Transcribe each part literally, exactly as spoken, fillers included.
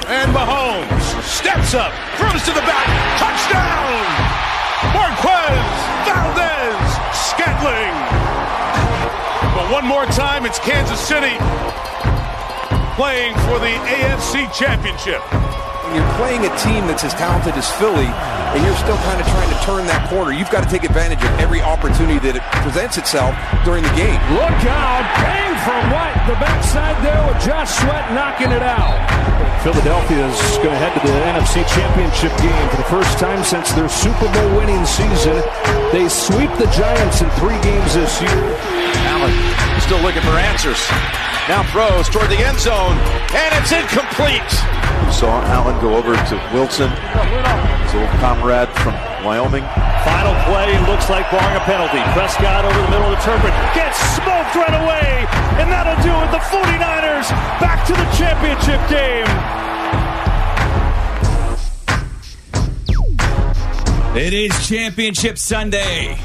And Mahomes steps up, throws to the back, touchdown! Marquez Valdez-Scantling. But one more time, it's Kansas City playing for the A F C Championship. When you're playing a team that's as talented as Philly, and you're still kind of trying to turn that corner, you've got to take advantage of every opportunity that it presents itself during the game. Look out, bang from White, the backside there with Josh Sweat knocking it out. Philadelphia is going to head to the N F C Championship game for the first time since their Super Bowl winning season. They sweep the Giants in three games this year. Allen still looking for answers. Now throws toward the end zone, and it's incomplete. We saw Allen go over to Wilson, his old comrade from Wyoming. Final play looks like barring a penalty. Prescott over the middle of the turf, gets smoked right away, and that'll do it. The 49ers back to the championship game. It is Championship Sunday.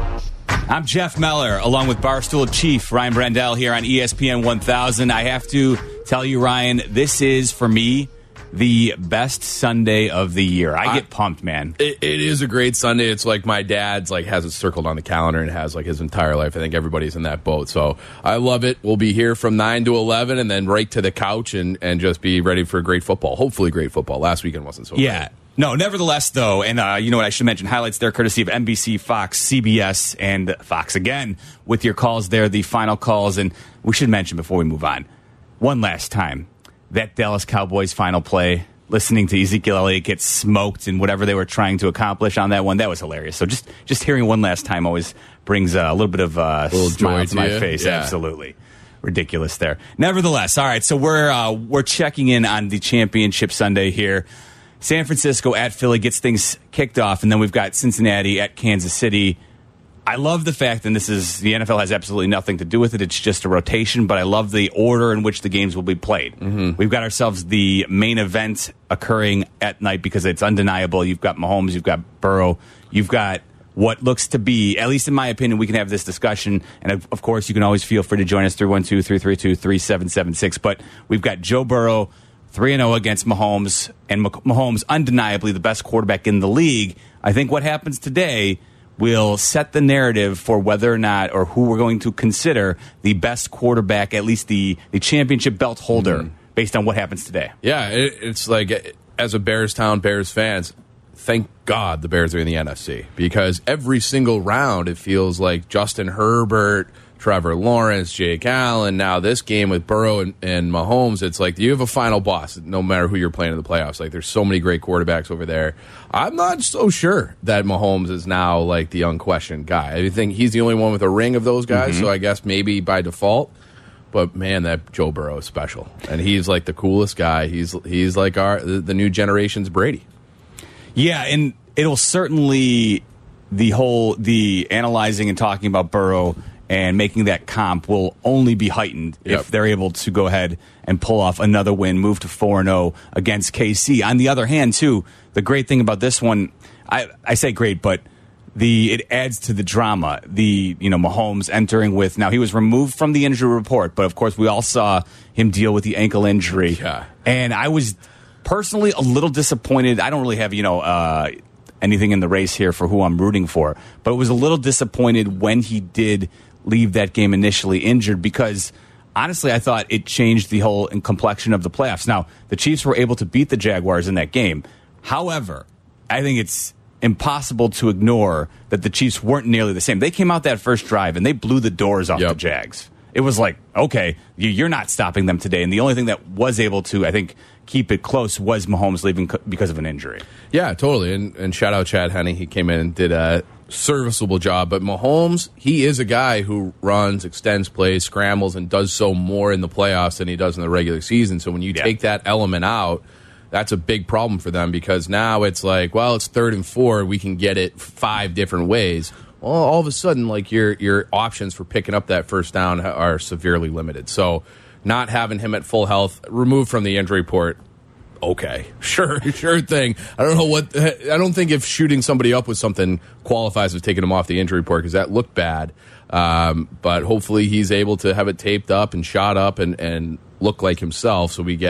I'm Jeff Meller, along with Barstool Chief Ryan Brandell here on E S P N one thousand. I have to tell you, Ryan, this is, for me, the best Sunday of the year. I get I, pumped, man. It, it is a great Sunday. It's like my dad's like has it circled on the calendar and has like his entire life. I think everybody's in that boat. So I love it. We'll be here from nine to eleven and then right to the couch and, and just be ready for great football. Hopefully great football. Last weekend wasn't so yeah. great. No, nevertheless, though, and uh, you know what, I should mention, highlights there courtesy of N B C, Fox, C B S, and Fox again with your calls there, the final calls. And we should mention before we move on, one last time, that Dallas Cowboys final play, listening to Ezekiel Elliott get smoked and whatever they were trying to accomplish on that one, that was hilarious. So just, just hearing one last time always brings uh, a little bit of uh, a smile to my you. face. Yeah. Absolutely. Ridiculous there. Nevertheless, all right, so we're uh, we're checking in on the Championship Sunday here. San Francisco at Philly gets things kicked off, and then we've got Cincinnati at Kansas City. I love the fact, and this is the N F L has absolutely nothing to do with it. It's just a rotation, but I love the order in which the games will be played. Mm-hmm. We've got ourselves the main event occurring at night because it's undeniable. You've got Mahomes, you've got Burrow, you've got what looks to be, at least in my opinion, we can have this discussion. And of, of course, you can always feel free to join us, three one two, three three two, three seven seven six. But we've got Joe Burrow, three and oh against Mahomes, and Mahomes undeniably the best quarterback in the league. I think what happens today will set the narrative for whether or not, or who we're going to consider the best quarterback, at least the, the championship belt holder, mm-hmm. based on what happens today. Yeah, it, it's like, as a Bearstown Bears fans, thank God the Bears are in the N F C, because every single round it feels like Justin Herbert, Trevor Lawrence, Jake Allen, now this game with Burrow and, and Mahomes, it's like you have a final boss no matter who you're playing in the playoffs. Like there's so many great quarterbacks over there. I'm not so sure that Mahomes is now like the unquestioned guy. I think he's the only one with a ring of those guys, mm-hmm. so I guess maybe by default. But man, that Joe Burrow is special, and he's like the coolest guy. He's he's like our the, the new generation's Brady. Yeah, and it'll certainly the whole the analyzing and talking about Burrow and making that comp will only be heightened yep. if they're able to go ahead and pull off another win, move to four and oh against K C. On the other hand, too, the great thing about this one, I, I say great, but the it adds to the drama. The, you know, Mahomes entering with, now he was removed from the injury report, but of course we all saw him deal with the ankle injury. Yeah. And I was personally a little disappointed. I don't really have, you know, uh, anything in the race here for who I'm rooting for, but was a little disappointed when he did leave that game initially injured, because honestly I thought it changed the whole complexion of the playoffs. Now, the Chiefs were able to beat the Jaguars in that game. However, I think it's impossible to ignore that the Chiefs weren't nearly the same. They came out that first drive and they blew the doors off yep. the Jags. It was like, okay, you're not stopping them today. And the only thing that was able to, I think, keep it close was Mahomes leaving because of an injury. Yeah, totally. And, and shout out Chad Henne. He came in and did a serviceable job. But Mahomes, he is a guy who runs, extends plays, scrambles, and does so more in the playoffs than he does in the regular season. So when you yeah. take that element out, that's a big problem for them, because now it's like, well, it's third and four. We can get it five different ways. Well, all of a sudden, like your your options for picking up that first down are severely limited. So not having him at full health, removed from the injury report, okay, sure, sure thing. I don't know what, I don't think if shooting somebody up with something qualifies as taking him off the injury report, because that looked bad. Um, but hopefully he's able to have it taped up and shot up and, and look like himself, so we get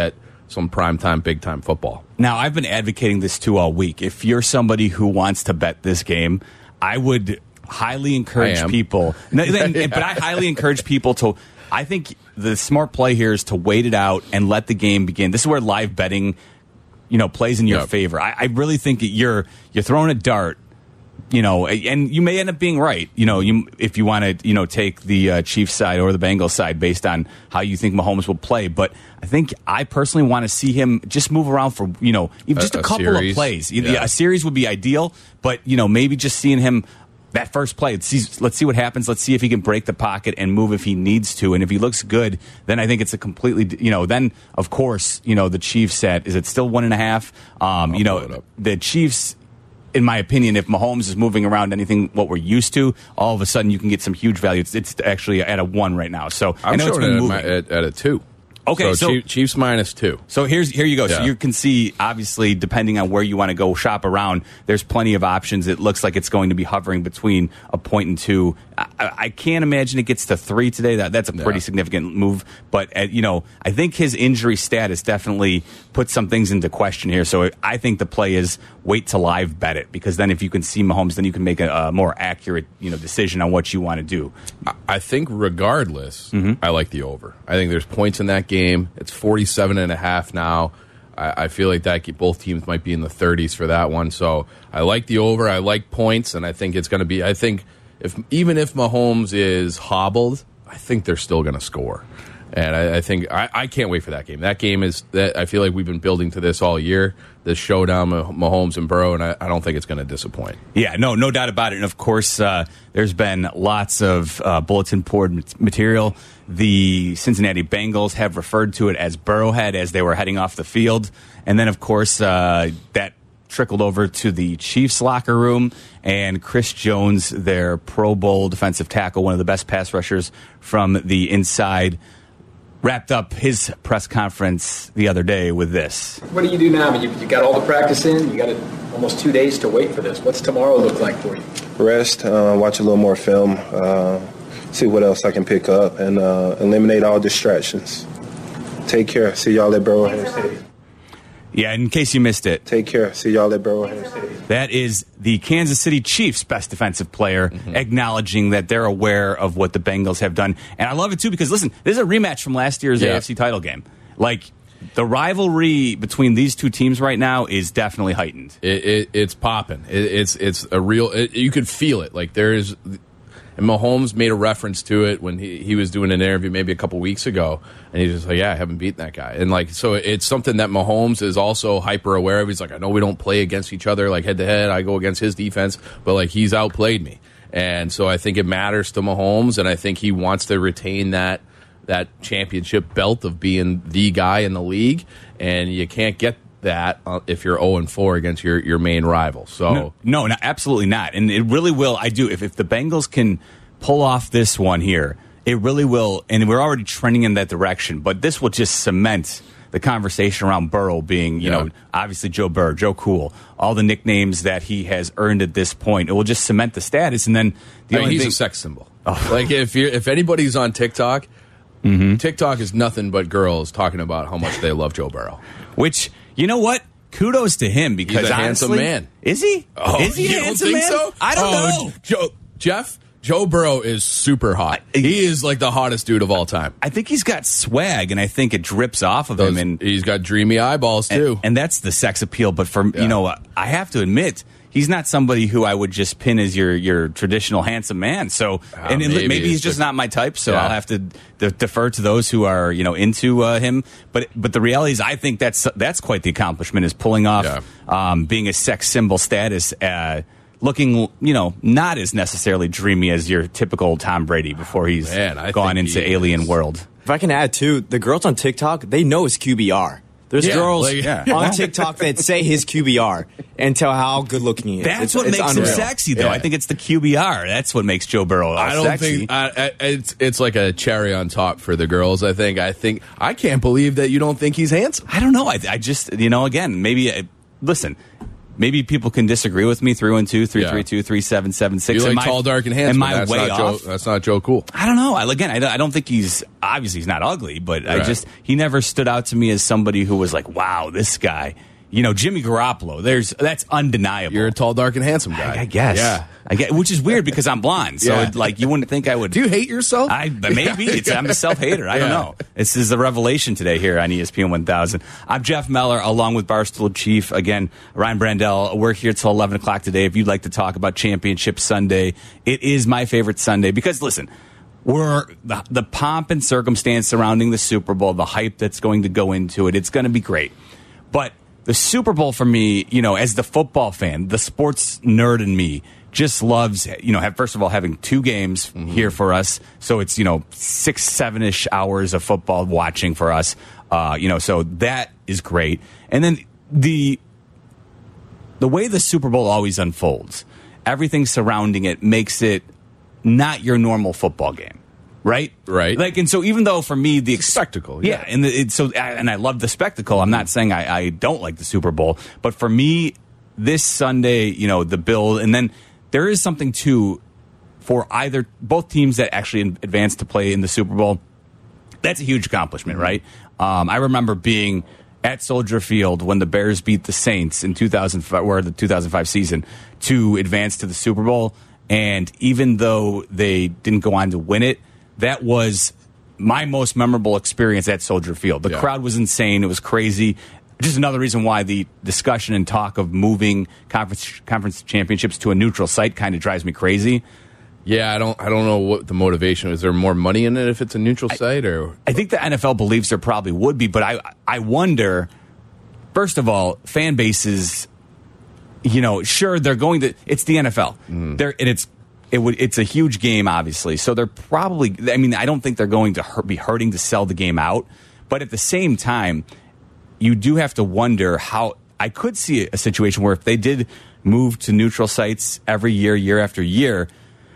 some primetime, big-time football. Now, I've been advocating this too all week. If you're somebody who wants to bet this game, I would highly encourage I am. people. No, then, Yeah. But I highly encourage people to. I think the smart play here is to wait it out and let the game begin. This is where live betting, you know, plays in your Yep. favor. I, I really think that you're you're throwing a dart. You know, and you may end up being right. You know, you if you want to, you know, take the uh, Chiefs side or the Bengals side based on how you think Mahomes will play. But I think I personally want to see him just move around for, you know, even just a, A- a couple series. of plays. Yeah. A series would be ideal, but you know, maybe just seeing him that first play. Let's see, let's see what happens. Let's see if he can break the pocket and move if he needs to. And if he looks good, then I think it's a completely, you know, then of course, you know, the Chiefs set, is it still one and a half? Um, you pull it know, up. the Chiefs, in my opinion, if Mahomes is moving around anything what we're used to, all of a sudden you can get some huge value. It's, it's actually at a one right now. So I I'm know it's showing been it at, moving. my, at, at a two. Okay, so, so- Chief- Chiefs minus two. So here's here you go. So Yeah. you can see, obviously, depending on where you want to go shop around, there's plenty of options. It looks like it's going to be hovering between a point and two. I, I can't imagine it gets to three today. That that's a pretty Yeah. significant move. But uh, you know, I think his injury status definitely puts some things into question here. So I think the play is wait to live bet it, because then if you can see Mahomes, then you can make a, a more accurate, you know, decision on what you want to do. I- I think regardless, Mm-hmm. I like the over. I think there's points in that game. It's forty-seven and a half now. I, I feel like that both teams might be in the thirties for that one. So I like the over. I like points, and I think it's going to be. I think if even if Mahomes is hobbled, I think they're still going to score. And I, I think I, I can't wait for that game. That game is that I feel like we've been building to this all year. This showdown, Mah- Mahomes and Burrow, and I, I don't think it's going to disappoint. Yeah, no, no doubt about it. And of course, uh, there's been lots of uh, bulletin board mat- material. The Cincinnati Bengals have referred to it as Burrowhead as they were heading off the field. And then, of course, uh, that trickled over to the Chiefs locker room, and Chris Jones, their Pro Bowl defensive tackle, one of the best pass rushers from the inside, wrapped up his press conference the other day with this. What do you do now? I mean, you, you got all the practice in. You got a, almost two days to wait for this. What's tomorrow look like for you? Rest, uh, watch a little more film, uh, see what else I can pick up, and uh, eliminate all distractions. Take care. See y'all at Burrowhead Stadium. Yeah, in case you missed it, Take care. See y'all at Burrowhead Stadium. that is the Kansas City Chiefs' best defensive player Mm-hmm. acknowledging that they're aware of what the Bengals have done. And I love it, too, because, listen, this is a rematch from last year's Yeah. A F C title game. Like, the rivalry between these two teams right now is definitely heightened. It, it, it's popping. It, it's it's a real. It, you could feel it. Like there is, and Mahomes made a reference to it when he, he was doing an interview maybe a couple weeks ago, and he's just like, "Yeah, I haven't beaten that guy." And like, so it's something that Mahomes is also hyper aware of. He's like, "I know we don't play against each other like head to head. I go against his defense, but like he's outplayed me." And so I think it matters to Mahomes, and I think he wants to retain that. that championship belt of being the guy in the league, and you can't get that uh, if you're oh and four against your, your main rival. So No, no, no, absolutely not. And it really will. I do. If, if the Bengals can pull off this one here, it really will. And we're already trending in that direction, but this will just cement the conversation around Burrow being, you Yeah. know, obviously Joe Burrow, Joe Cool, all the nicknames that he has earned at this point. It will just cement the status. And then the I mean, only he's thing, a sex symbol. Like if you're if anybody's on TikTok, TikTok is nothing but girls talking about how much they love Joe Burrow. which, you know what? Kudos to him because He's a handsome honestly- man. Is he? Oh, is he you a don't handsome think man? so? I don't Oh, know. Joe, Jeff, Joe Burrow is super hot. He is like the hottest dude of all time. I think he's got swag, and I think it drips off of Those- him. And he's got dreamy eyeballs too. And, and that's the sex appeal. But for Yeah. you know, I have to admit, he's not somebody who I would just pin as your your traditional handsome man. So, Ah, and, and maybe maybe, he's it's just just- not my type. So Yeah. I'll have to de- defer to those who are you know into uh, him. But but the reality is, I think that's that's quite the accomplishment, is pulling off Yeah. um, being a sex symbol status. Uh, Looking, you know, not as necessarily dreamy as your typical Tom Brady before he's Man, I gone think into he alien is. world. If I can add too, the girls on TikTok, they know his Q B R. There's Yeah, girls like- yeah. on TikTok that say his Q B R and tell how good looking he is. That's It's- what it's makes unreal. him sexy, though. Yeah. I think it's the Q B R. That's what makes Joe Burrow I don't sexy. think I, I, it's it's like a cherry on top for the girls. I think. I think I can't believe that you don't think he's handsome. I don't know. I, I just, you know, again, maybe, uh, listen, maybe people can disagree with me. three one two, three three two, three seven seven six. You like am I, tall, dark, and handsome. Am I that's way not off? Joe, that's not Joe Cool. I don't know. I, again, I, I don't think he's, obviously he's not ugly, but right. I just, he never stood out to me as somebody who was like, wow, this guy. You know, Jimmy Garoppolo, there's that's undeniable. You're a tall, dark, and handsome guy. I, I guess. Yeah. I get, which is weird because I'm blonde. So, Yeah. it, like, you wouldn't think I would. Do you hate yourself? I Maybe. It's, I'm a self-hater. I don't Yeah. know. This is a revelation today here on E S P N one thousand. I'm Jeff Meller, along with Barstool Chief. Again, Ryan Brandell. We're here till eleven o'clock today. If you'd like to talk about Championship Sunday, it is my favorite Sunday because, listen, we're the, the pomp and circumstance surrounding the Super Bowl, the hype that's going to go into it, it's going to be great. But the Super Bowl for me, you know, as the football fan, the sports nerd in me just loves, you know, have, first of all, having two games mm-hmm. here for us. So it's, you know, six, seven-ish hours of football watching for us. Uh, you know, so that is great. And then the the way the Super Bowl always unfolds, everything surrounding it makes it not your normal football game. Right, right. Like, and so even though for me the it's a spectacle, yeah, yeah. and the, it's so, and I love the spectacle. I'm not saying I, I don't like the Super Bowl, but for me, this Sunday, you know, the build, and then there is something too for either both teams that actually advance to play in the Super Bowl. That's a huge accomplishment, right? Um, I remember being at Soldier Field when the Bears beat the Saints in two thousand five, or the two thousand five season, to advance to the Super Bowl, and even though they didn't go on to win it, that was my most memorable experience at Soldier Field. The yeah. crowd was insane. It was crazy. Just another reason why the discussion and talk of moving conference conference championships to a neutral site kind of drives me crazy. Yeah, I don't I don't know what the motivation is. Is there more money in it if it's a neutral I, site? Or I think the N F L believes there probably would be, but I I wonder, first of all, fan bases, you know, sure, they're going to, it's the N F L. Mm. They're, and it's It would. It's a huge game, obviously. So they're probably. I mean, I don't think they're going to hurt, be hurting to sell the game out. But at the same time, you do have to wonder how. I could see a situation where if they did move to neutral sites every year, year after year,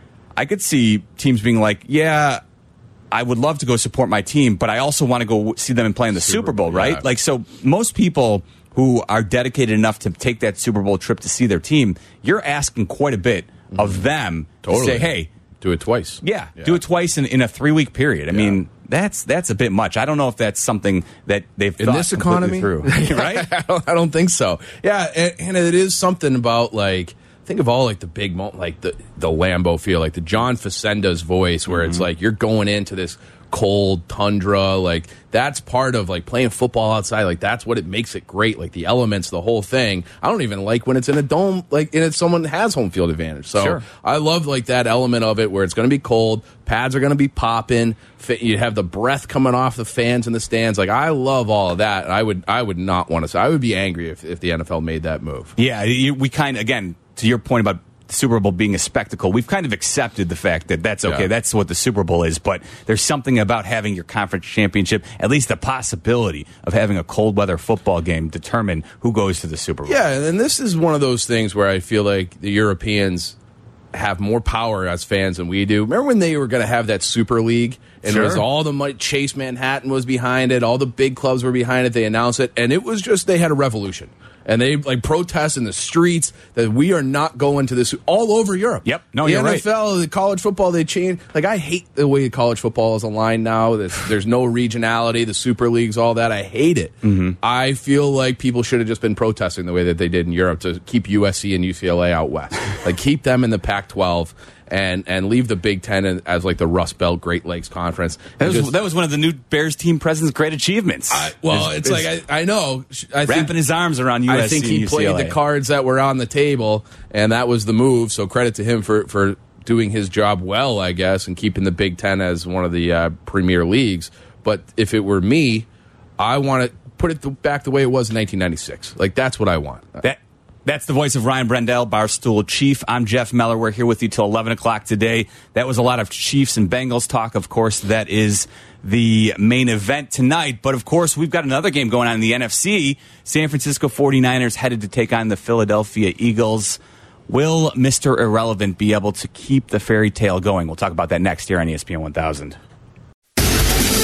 I could see teams being like, "Yeah, I would love to go support my team, but I also want to go see them and play in the Super, Super Bowl, right?" Yeah. Like, so most people who are dedicated enough to take that Super Bowl trip to see their team, you're asking quite a bit of them totally. to say, hey, do it twice. Yeah, yeah. do it twice in, in a three week period. I yeah. mean, that's that's a bit much. I don't know if that's something that they've in thought this economy through, right? I, don't, I don't think so. Yeah, and, and it is something about like think of all like the big moment, like the the Lambeau feel, like the John Facenda's voice, where mm-hmm. it's like you're going into this cold tundra, like that's part of like playing football outside, like that's what it makes it great, like the elements, the whole thing. I don't even like when it's in a dome, like and it's someone has home field advantage. So sure. I love like that element of it where it's going to be cold, pads are going to be popping, you have the breath coming off the fans in the stands. Like I love all of that. And I would I would not want to say I would be angry if, if the N F L made that move. Yeah, you, we kind of, again, to your point about the Super Bowl being a spectacle, we've kind of accepted the fact that that's okay. Yeah. That's what the Super Bowl is. But there's something about having your conference championship, at least the possibility of having a cold weather football game determine who goes to the Super Bowl. Yeah, and this is one of those things where I feel like the Europeans have more power as fans than we do. Remember when they were going to have that Super League? And sure. it was all the money, Chase Manhattan was behind it, all the big clubs were behind it, they announced it, and it was just, they had a revolution. And they like protest in the streets that we are not going to this all over Europe. Yep. No, the you're N F L, right. The college football, they change. Like I hate the way college football is aligned now. There's, there's no regionality, the Super Leagues, all that. I hate it. Mm-hmm. I feel like people should have just been protesting the way that they did in Europe to keep U S C and U C L A out west. Like keep them in the Pac twelve. And and leave the Big Ten as like the Rust Belt Great Lakes Conference. That was, just, that was one of the new Bears team president's great achievements. I, well, it's, it's like I, I know, I wrapping think, his arms around U S C. I think he U C L A. played the cards that were on the table, and that was the move. So credit to him for for doing his job well, I guess, and keeping the Big Ten as one of the uh, premier leagues. But if it were me, I want to put it back the way it was in nineteen ninety-six. Like that's what I want. That. That's the voice of Ryan Brandell, Barstool Chief. I'm Jeff Meller. We're here with you till eleven o'clock today. That was a lot of Chiefs and Bengals talk. Of course, that is the main event tonight. But, of course, we've got another game going on in the N F C. San Francisco forty-niners headed to take on the Philadelphia Eagles. Will Mister Irrelevant be able to keep the fairy tale going? We'll talk about that next here on E S P N one thousand.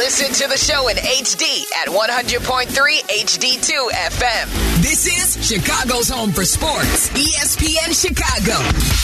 Listen to the show in H D at one hundred point three H D two F M. This is Chicago's home for sports, E S P N Chicago.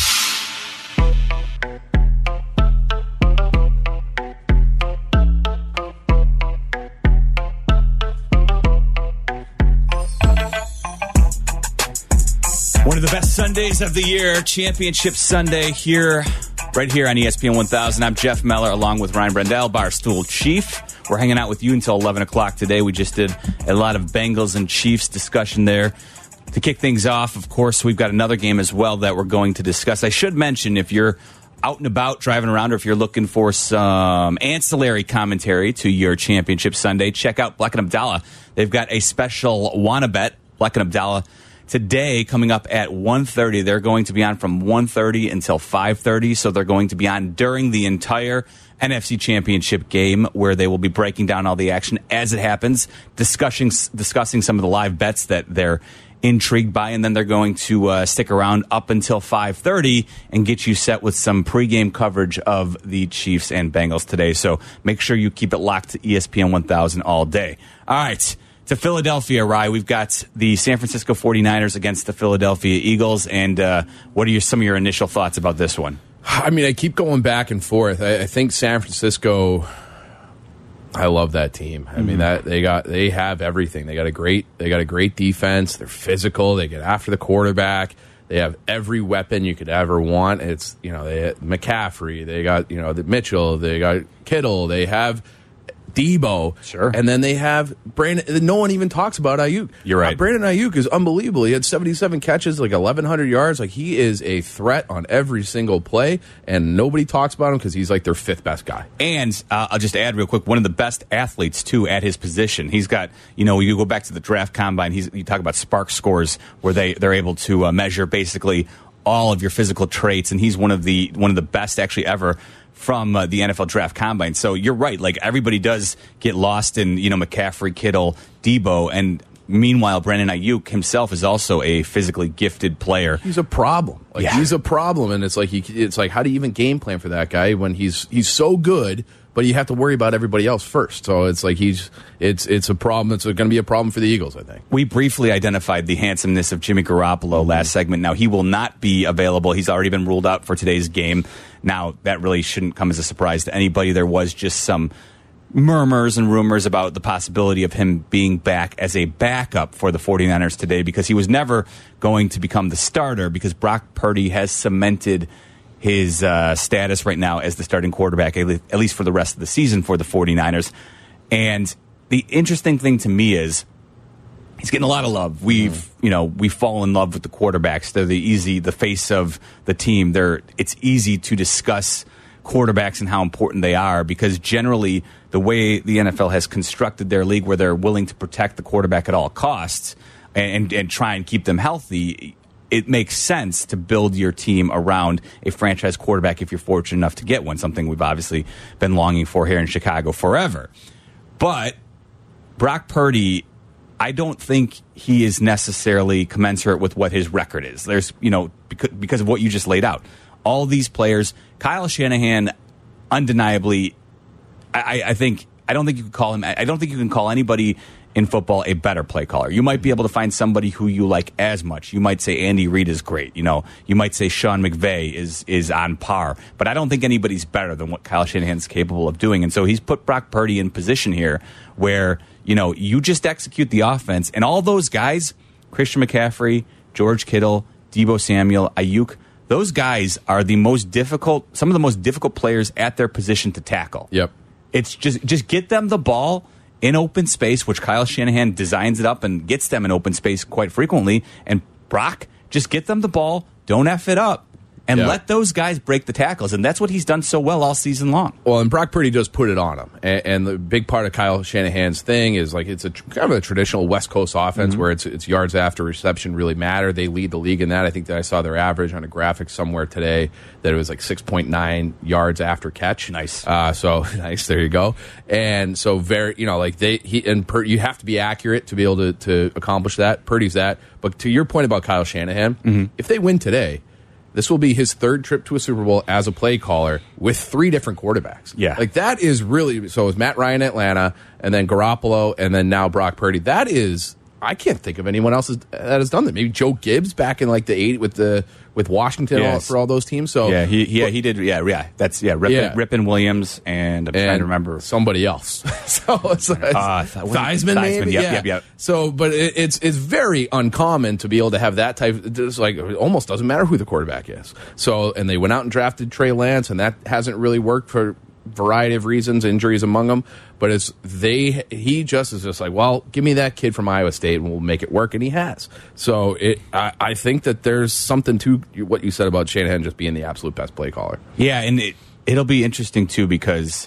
One of the best Sundays of the year, Championship Sunday here, right here on E S P N one thousand. I'm Jeff Meller along with Ryan Brendel, Barstool Chief. We're hanging out with you until eleven o'clock today. We just did a lot of Bengals and Chiefs discussion there. To kick things off, of course, we've got another game as well that we're going to discuss. I should mention, if you're out and about driving around, or if you're looking for some ancillary commentary to your Championship Sunday, check out Black and Abdallah. They've got a special Wanna Bet. Black and Abdallah today, coming up at one thirty, they're going to be on from one thirty until five thirty, so they're going to be on during the entire N F C Championship game, where they will be breaking down all the action as it happens, discussing discussing some of the live bets that they're intrigued by, and then they're going to uh, stick around up until five thirty and get you set with some pregame coverage of the Chiefs and Bengals today. So make sure you keep it locked to E S P N one thousand all day. All right. To Philadelphia, Rye, we've got the San Francisco forty-niners against the Philadelphia Eagles, and uh, what are your, some of your initial thoughts about this one? I mean, I keep going back and forth. I, I think San Francisco, I love that team. I mm-hmm. mean, that they got they have everything. They got a great they got a great defense. They're physical. They get after the quarterback. They have every weapon you could ever want. It's, you know, they McCaffrey. They got, you know, the Mitchell. They got Kittle. They have Debo, sure, and then they have Brandon. No one even talks about Ayuk. You're right. Uh, Brandon Ayuk is unbelievable. He had seventy-seven catches, like eleven hundred yards. Like, he is a threat on every single play, and nobody talks about him because he's like their fifth best guy. And uh, I'll just add real quick, one of the best athletes too at his position. He's got, you know, you go back to the draft combine. He's you talk about Spark scores, where they they're able to uh, measure basically all of your physical traits, and he's one of the one of the best actually ever from uh, the N F L Draft Combine. So you're right. Like, everybody does get lost in, you know, McCaffrey, Kittle, Debo, and meanwhile, Brandon Ayuk himself is also a physically gifted player. He's a problem. Like, yeah. He's a problem, and it's like he, it's like, how do you even game plan for that guy when he's he's so good, but you have to worry about everybody else first. So it's like he's it's it's a problem. It's going to be a problem for the Eagles, I think. We briefly identified the handsomeness of Jimmy Garoppolo last segment. Now, he will not be available. He's already been ruled out for today's game. Now, that really shouldn't come as a surprise to anybody. There was just some murmurs and rumors about the possibility of him being back as a backup for the forty-niners today, because he was never going to become the starter, because Brock Purdy has cemented his uh, status right now as the starting quarterback, at least for the rest of the season for the forty-niners. And the interesting thing to me is he's getting a lot of love. We've, mm-hmm. you know, we fall in love with the quarterbacks. They're the easy, the face of the team. They're, it's easy to discuss quarterbacks and how important they are, because generally the way the N F L has constructed their league, where they're willing to protect the quarterback at all costs and, and try and keep them healthy, it makes sense to build your team around a franchise quarterback if you're fortunate enough to get one, something we've obviously been longing for here in Chicago forever. But Brock Purdy, I don't think he is necessarily commensurate with what his record is. There's, you know, because, because of what you just laid out. All these players, Kyle Shanahan, undeniably, I, I think, I don't think you can call him, I don't think you can call anybody in football a better play caller. You might be able to find somebody who you like as much. You might say Andy Reid is great. You know, you might say Sean McVay is is on par. But I don't think anybody's better than what Kyle Shanahan's capable of doing. And so he's put Brock Purdy in position here where, you know, you just execute the offense, and all those guys, Christian McCaffrey, George Kittle, Debo Samuel, Ayuk, those guys are the most difficult, some of the most difficult players at their position to tackle. Yep. It's just just get them the ball in open space, which Kyle Shanahan designs it up and gets them in open space quite frequently. And Brock, just get them the ball, don't F it up, and yeah. let those guys break the tackles. And that's what he's done so well all season long. Well, and Brock Purdy does put it on him. And, and the big part of Kyle Shanahan's thing is, like, it's a kind of a traditional West Coast offense mm-hmm. where it's it's yards after reception really matter. They lead the league in that. I think that I saw their average on a graphic somewhere today that it was like six point nine yards after catch. Nice. Uh, so nice. There you go. And so very, you know, like they he and Pur- you have to be accurate to be able to to accomplish that. Purdy's that. But to your point about Kyle Shanahan, mm-hmm. if they win today, This will be his third trip to a Super Bowl as a play caller with three different quarterbacks. Yeah. Like, that is really, so it's Matt Ryan, Atlanta, and then Garoppolo, and then now Brock Purdy. That is, I can't think of anyone else that has done that. Maybe Joe Gibbs back in like the eight with the with Washington yes. all, for all those teams. So yeah, he yeah he did yeah yeah that's yeah Rippon, yeah. Rippon Williams and I'm and trying to remember somebody else. so it's, it's uh, Theismann, maybe yep, yeah. yep, yep. So, but it, it's it's very uncommon to be able to have that type. It's like it almost doesn't matter who the quarterback is. So, and they went out and drafted Trey Lance, and that hasn't really worked for a variety of reasons, injuries among them. But it's they he just is just like, well, give me that kid from Iowa State and we'll make it work, and he has. So it I, I think that there's something to what you said about Shanahan just being the absolute best play caller. Yeah, and it, it'll be interesting too because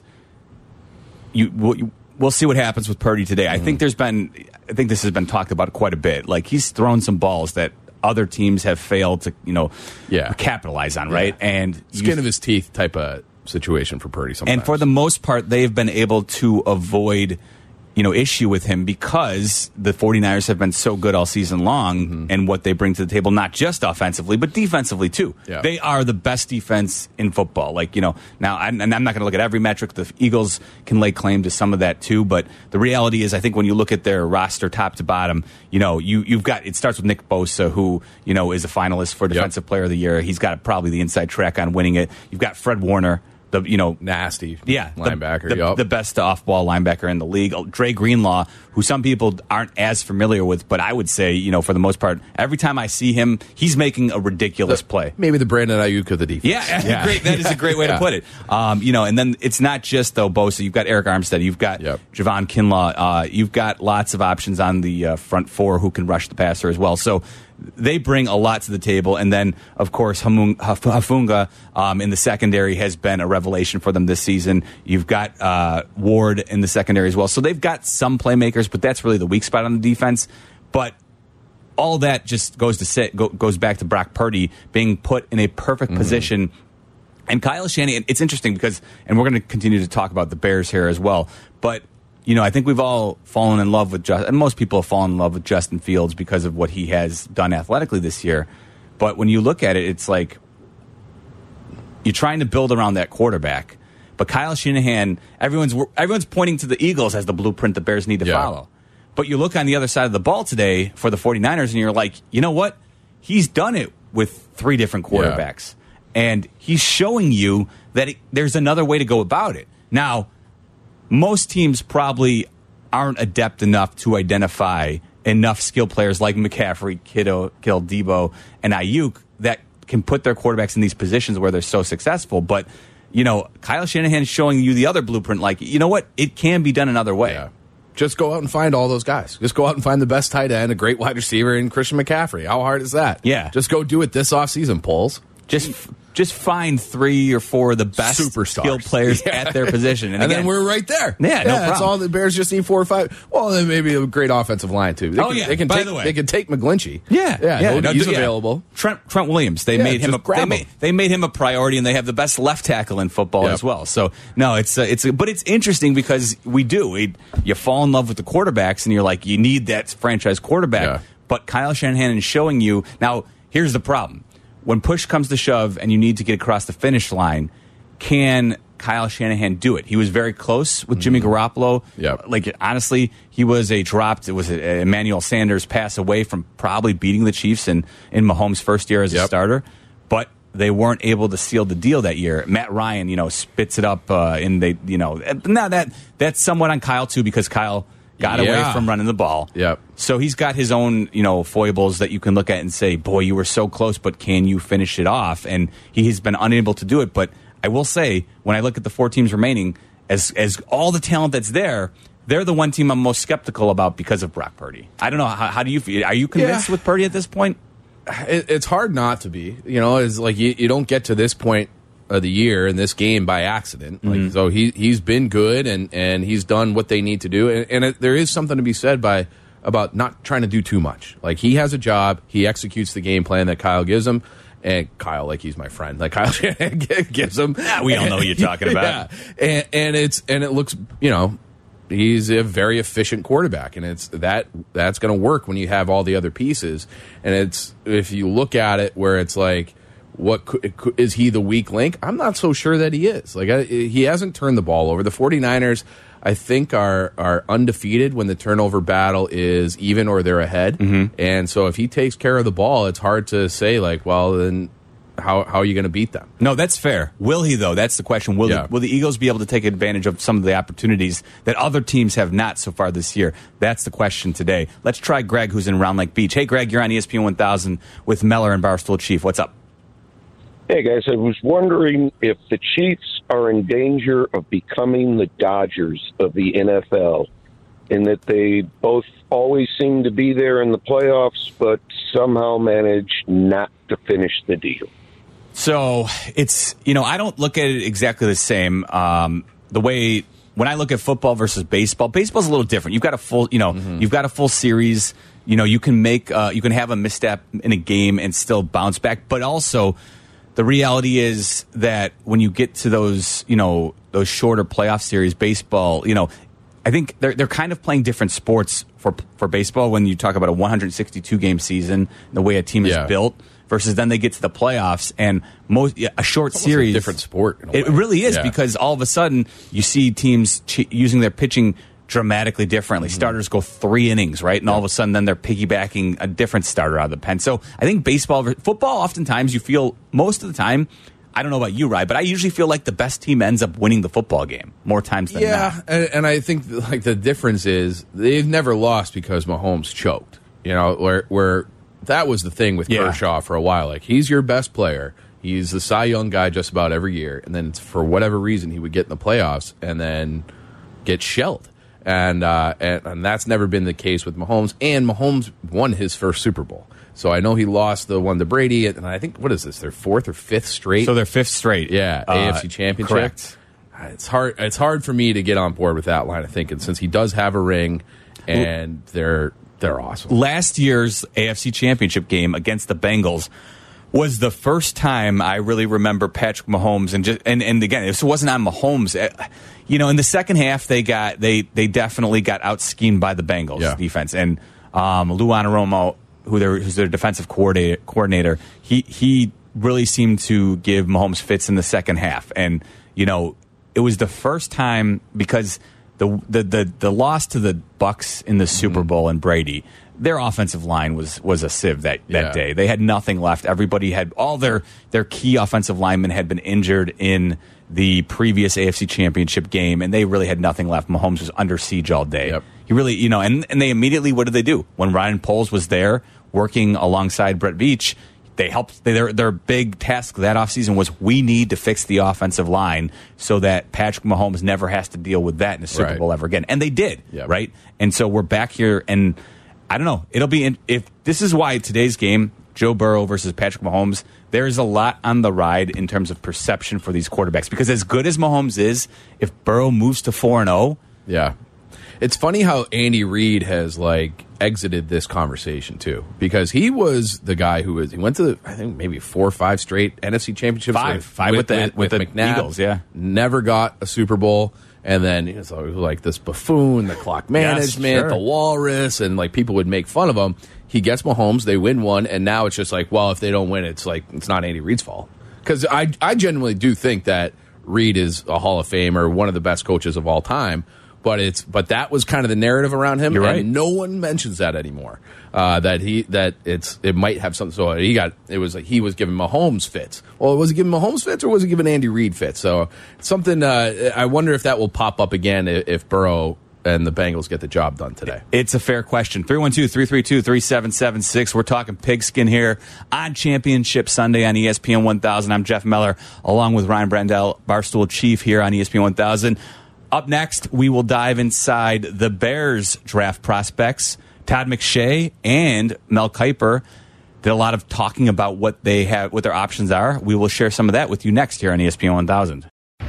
you we'll, we'll see what happens with Purdy today. Mm-hmm. I think there's been I think this has been talked about quite a bit. Like, he's thrown some balls that other teams have failed to you know yeah. capitalize on, right? Yeah. And skin you, of his teeth type of situation for Purdy sometimes. And for the most part, they've been able to avoid, you know, issue with him because the 49ers have been so good all season long mm-hmm. and what they bring to the table, not just offensively, but defensively too. Yeah. They are the best defense in football. Like, you know, now, I'm, and I'm not going to look at every metric. The Eagles can lay claim to some of that too, but the reality is I think when you look at their roster top to bottom, you know, you, you've got, it starts with Nick Bosa, who, you know, is a finalist for Defensive yep. Player of the Year. He's got probably the inside track on winning it. You've got Fred Warner, the you know nasty yeah linebacker, the, the, yep. the best off-ball linebacker in the league. Dre Greenlaw, who some people aren't as familiar with, but I would say, you know, for the most part, every time I see him, he's making a ridiculous the, play. Maybe the Brandon Ayuk of the defense. Yeah, yeah. Great. That is a great way yeah. to put it. Um, you know, and then it's not just though Bosa. You've got Eric Armstead. You've got yep. Javon Kinlaw. Uh, you've got lots of options on the uh, front four who can rush the passer as well. So they bring a lot to the table. And then, of course, Hamun- Hafunga um, in the secondary has been a revelation for them this season. You've got uh, Ward in the secondary as well. So they've got some playmakers, but that's really the weak spot on the defense. But all that just goes to sit, go, goes back to Brock Purdy being put in a perfect mm-hmm. position. And Kyle Shanahan, it's interesting because, and we're going to continue to talk about the Bears here as well, but you know, I think we've all fallen in love with Justin, and most people have fallen in love with Justin Fields because of what he has done athletically this year. But when you look at it, it's like you're trying to build around that quarterback. But Kyle Shanahan, everyone's everyone's pointing to the Eagles as the blueprint the Bears need to yeah. follow. But you look on the other side of the ball today for the 49ers, and you're like, you know what? He's done it with three different quarterbacks. Yeah. And he's showing you that it, there's another way to go about it. Now, most teams probably aren't adept enough to identify enough skill players like McCaffrey, Kittle, Kittle, Debo, and Ayuk that can put their quarterbacks in these positions where they're so successful. But, you know, Kyle Shanahan is showing you the other blueprint. Like, you know what? It can be done another way. Yeah. Just go out and find all those guys. Just go out and find the best tight end, a great wide receiver, and Christian McCaffrey. How hard is that? Yeah. Just go do it this offseason, Poles. Just just find three or four of the best superstars, skilled players yeah. at their position. And, and again, then we're right there. Yeah, yeah no that's problem. all the Bears just need four or five. Well, then maybe a great offensive line, too. They oh, can, yeah. They can By take, the way. They can take McGlinchey. Yeah. Yeah. yeah no, he's yeah. available. Trent, Trent Williams. They yeah, made him a they him. made, they made him a priority, and they have the best left tackle in football yep. as well. So, no, it's, uh, it's, but it's interesting because we do. We, you fall in love with the quarterbacks, and you're like, you need that franchise quarterback. Yeah. But Kyle Shanahan is showing you. Now, here's the problem. When push comes to shove and you need to get across the finish line, can Kyle Shanahan do it? He was very close with Jimmy Garoppolo. Yep. Like, honestly, he was a dropped, it was a Emmanuel Sanders pass away from probably beating the Chiefs in, in Mahomes' first year as yep. a starter. But they weren't able to seal the deal that year. Matt Ryan, you know, spits it up, uh, and they, you know, now that that's somewhat on Kyle too, because Kyle got yeah. away from running the ball. Yep. So he's got his own, you know, foibles that you can look at and say, boy, you were so close, but can you finish it off? And he has been unable to do it. But I will say, when I look at the four teams remaining, as as all the talent that's there, they're the one team I'm most skeptical about because of Brock Purdy. I don't know. How, how do you feel? Are you convinced yeah. with Purdy at this point? It, it's hard not to be. You know, it's like you, you don't get to this point of the year in this game by accident. Mm-hmm. Like, so he he's been good and, and he's done what they need to do. And, and it, there is something to be said by about not trying to do too much. Like, he has a job. He executes the game plan that Kyle gives him. And Kyle, like, he's my friend. Like, Kyle gives him. Yeah, we all know who you're talking about. Yeah. And, and it's and it looks, you know, he's a very efficient quarterback, and it's that that's going to work when you have all the other pieces. And it's if you look at it where it's like what could, could, is he the weak link? I'm not so sure that he is. Like I, he hasn't turned the ball over. The 49ers, I think, are are undefeated when the turnover battle is even or they're ahead. Mm-hmm. And so if he takes care of the ball, it's hard to say like, well, then how how are you going to beat them? No, that's fair. Will he though? That's the question. Will Yeah. the, will the Eagles be able to take advantage of some of the opportunities that other teams have not so far this year? That's the question today. Let's try Greg, who's in Round Lake Beach. Hey, Greg, you're on E S P N one thousand with Meller and Barstool Chief. What's up? Hey, guys, I was wondering if the Chiefs are in danger of becoming the Dodgers of the N F L, in that they both always seem to be there in the playoffs, but somehow manage not to finish the deal. So it's, you know, I don't look at it exactly the same. Um, the way when I look at football versus baseball, baseball's a little different. You've got a full, you know, mm-hmm. you've got a full series. You know, you can make, uh, you can have a misstep in a game and still bounce back. But also, the reality is that when you get to those, you know, those shorter playoff series, baseball, you know, I think they're they're kind of playing different sports for for baseball when you talk about a one hundred sixty-two game season, the way a team Yeah. is built. Versus then they get to the playoffs and most a short It's almost series, a different sport. In a it way. really is Yeah. because all of a sudden you see teams ch- using their pitching dramatically differently. Mm-hmm. Starters go three innings, right, and all of a sudden then they're piggybacking a different starter out of the pen. So I think baseball, football, oftentimes you feel most of the time. I don't know about you, Ryan, but I usually feel like the best team ends up winning the football game more times than yeah, not. and, and I think like the difference is they've never lost because Mahomes choked. You know, where where that was the thing with Yeah. Kershaw for a while. Like he's your best player. He's the Cy Young guy just about every year, and then for whatever reason he would get in the playoffs and then get shelled. And, uh, and and that's never been the case with Mahomes. And Mahomes won his first Super Bowl. So I know he lost the one to Brady, and I think, what is this, their fourth or fifth straight? So their fifth straight. Yeah, Uh, A F C Championship. correct. It's hard It's hard for me to get on board with that line of thinking, since he does have a ring, and they're they're awesome. Last year's A F C Championship game against the Bengals was the first time I really remember Patrick Mahomes, and just and, and again, this wasn't on Mahomes. You know, in the second half, they got they they definitely got out schemed by the Bengals Yeah. defense, and um, Lou Anarumo, who their who's their defensive coordinator, coordinator, he he really seemed to give Mahomes fits in the second half, and you know, it was the first time because the the the, the loss to the Bucks in the Super Bowl and Brady. Their offensive line was was a sieve that, that Yeah. day. They had nothing left. Everybody had all their their key offensive linemen had been injured in the previous A F C Championship game, and they really had nothing left. Mahomes was under siege all day. Yep. He really, you know, and, and they immediately, what did they do? When Ryan Poles was there working alongside Brett Veach, they helped. They, their their big task that offseason was we need to fix the offensive line so that Patrick Mahomes never has to deal with that in a Super Right. Bowl ever again. And they did, Yep. right? And so we're back here, and I don't know. It'll be in, if this is why today's game, Joe Burrow versus Patrick Mahomes, there's a lot on the ride in terms of perception for these quarterbacks. Because as good as Mahomes is, if Burrow moves to four and zero, Yeah. It's funny how Andy Reid has like exited this conversation too, because he was the guy who was he went to I think maybe four or five straight N F C championships, Five. with, Five with the- with the McNabb. Eagles, yeah. Never got a Super Bowl, and then he was like this buffoon, the clock management, sure. the walrus, and like people would make fun of him. He gets Mahomes, they win one, and now it's just like, well, if they don't win, it's like it's not Andy Reid's fault, because I I genuinely do think that Reid is a Hall of Famer, one of the best coaches of all time. But it's but that was kind of the narrative around him. You're and right. no one mentions that anymore. Uh, that he that it's it might have something. So he got it was like he was giving Mahomes fits. Well, was he giving Mahomes fits or was he giving Andy Reid fits? So something. Uh, I wonder if that will pop up again if, if Burrow and the Bengals get the job done today. it's a fair question. three one two, three three two, three seven seven six. We're talking pigskin here on Championship Sunday on E S P N one thousand. I'm Jeff Meller, along with Ryan Brandell, Barstool Chief here on E S P N one thousand. Up next, we will dive inside the Bears draft prospects. Todd McShay and Mel Kiper did a lot of talking about what they have, what their options are. We will share some of that with you next here on E S P N one thousand.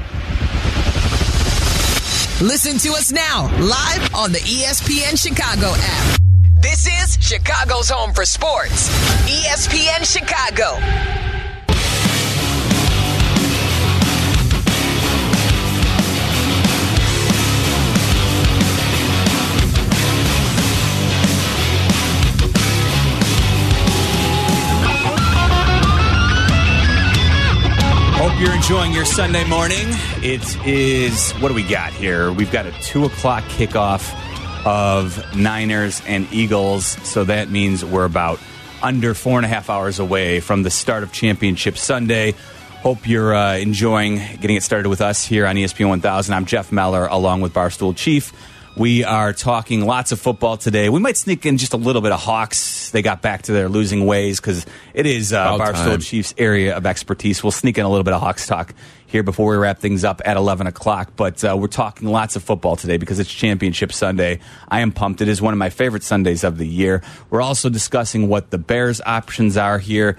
Listen to us now, live on the E S P N Chicago app. This is Chicago's home for sports. E S P N Chicago. enjoying your Sunday morning. It is, what do we got here? We've got a two o'clock kickoff of Niners and Eagles, so that means we're about under four and a half hours away from the start of Championship Sunday. Hope you're uh, enjoying getting it started with us here on E S P N one thousand. I'm Jeff Meller, along with Barstool Chief. We are talking lots of football today. We might sneak in just a little bit of Hawks. They got back to their losing ways because it is uh, Barstool time. Chief's area of expertise. We'll sneak in a little bit of Hawks talk here before we wrap things up at eleven o'clock. But uh, we're talking lots of football today because it's Championship Sunday. I am pumped. It is one of my favorite Sundays of the year. We're also discussing what the Bears' options are here.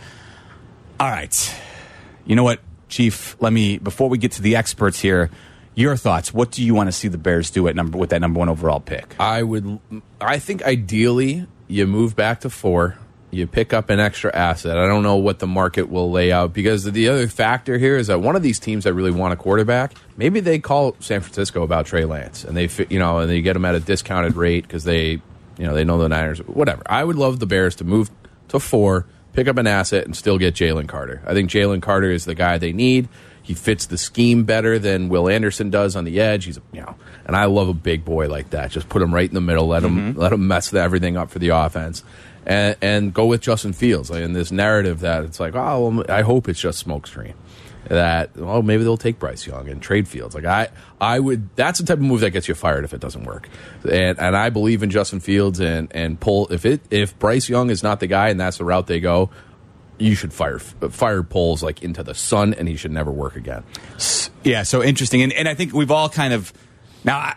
All right. You know what, Chief? Let me, before we get to the experts here, your thoughts. What do you want to see the Bears do at number with that number one overall pick? I would. I think ideally you move back to four. You pick up an extra asset. I don't know what the market will lay out because the other factor here is that one of these teams that really want a quarterback, maybe they call San Francisco about Trey Lance and they, you know, and they get him at a discounted rate because they, you know, they know the Niners. Whatever. I would love the Bears to move to four, pick up an asset, and still get Jalen Carter. I think Jalen Carter is the guy they need. He fits the scheme better than Will Anderson does on the edge. He's, you know, and I love a big boy like that. Just put him right in the middle, let him mm-hmm. let him mess everything up for the offense, and and go with Justin Fields. Like in this narrative that it's like, oh, well, I hope it's just smokescreen. That oh, maybe they'll take Bryce Young and trade Fields. Like I, I would. That's the type of move that gets you fired if it doesn't work. And and I believe in Justin Fields and and pull if it if Bryce Young is not the guy and that's the route they go. You should fire fire Poles like into the sun, and he should never work again. Yeah, so interesting, and and I think we've all kind of now